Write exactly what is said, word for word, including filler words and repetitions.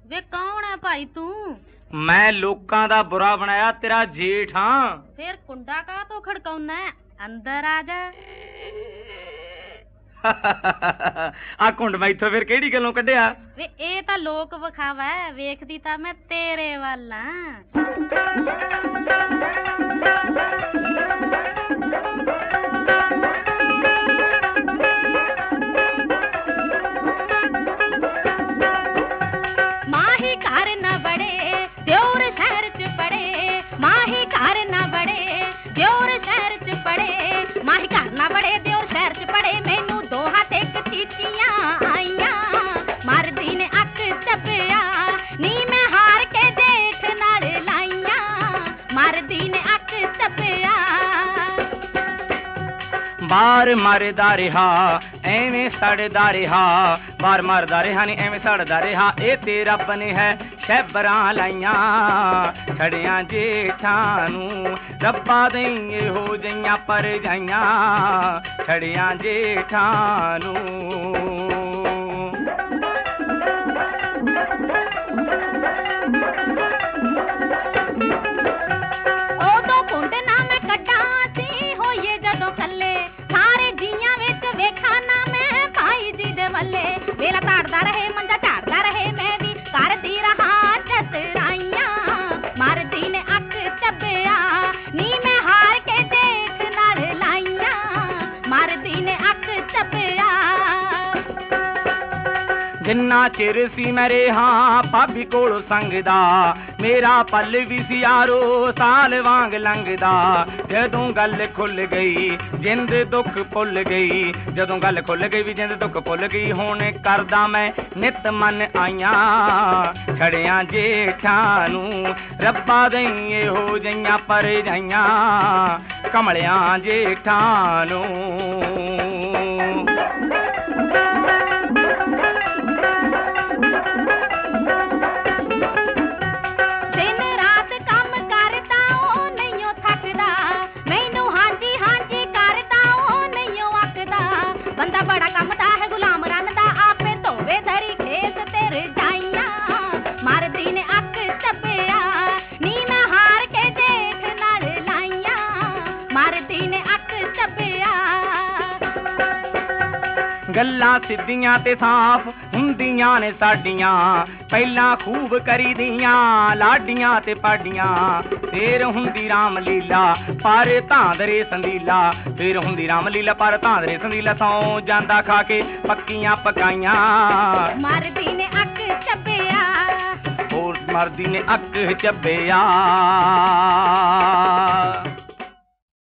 वे कौन है भाई तू? मैं लोकां दा बुरा बनाया तेरा जेठ हां। फिर कुंडा का तो खड़काउना है, अंदर आ जा। आ कुंड मैं इथों फिर केड़ी गल्लों कढिया? वे ए तां लोक विखावा है, वेखदी तां मैं तेरे वल हां। माही घर न बड़े द्योर शहर च पड़े, माही घर न बड़े द्योर शहर च पड़े, माही घर न बड़े द्योर शहर च पड़े। मैनू दो हाथ एक चीचियां आईयां, मरदी ने अक चपिया नी मैं हार के जेठ नाल लाईयां, मरदी ने अक चपिया। बार मरदा रिहा एवें सड़दा रिहा, बार मरदा रिहा नी एवें सड़दा रिहा। ए ते रब ने है शैबरां लाइयां, छड़ियां जेठां नूं रब्बा देंगे हो जइयां पर जाइयां, छड़ियां जेठां नूं। ओदों कुंड ना मैं कड्डां सी होइए जदों कल्ले, सारे जियां विच वेखां ना मैं भाई जी दे वल्ले। वेला ताड़दा रहे मंजा झाड़दा रहे, मैं भी करदी रहा चतराइयां, मरदी ने अक चबिया नी मैं हार के जेठ नाल लाइयां, मरदी ने अक चबिया। जिन्ना चिर सी मैं रेहा भाभी कोल संगदा, मेरा पल भी सी यारो साल वांग लंघदा। जदों गल खुल गई जिंद दुख भुल गई, जदों गल खुल गई भी जिंद दुख भुल गई। हुण करदा मैं नित मन आइयां, छड़ियां जेठां नूं रब्बा देइए हो जइयां पर जाइयां, कमलियां जेठां नूं। बंदा बड़ा कमदा है गुलाम रनदा, आपे धोवे धरी खेत तेरे जाइयां, मरदी ने अक चबिया नी मैं हार के जेठ नाल लाइयां, मरदी ने अक चबिया। गल्लां सिद्धियां ते साफ हुंदियां ने साडियां, ਪਹਿਲਾਂ खूब करी दियां लाडियां ते पाडियां। फिर हुंदी राम लीला पर धांदरे संदीला, फिर हुंदी राम लीला पर धांदरे संदीला। सौ जांदा खा के पक्कियां पकाइयां, मरदी ने अक चबिया, होर मरदी ने अक चबिया।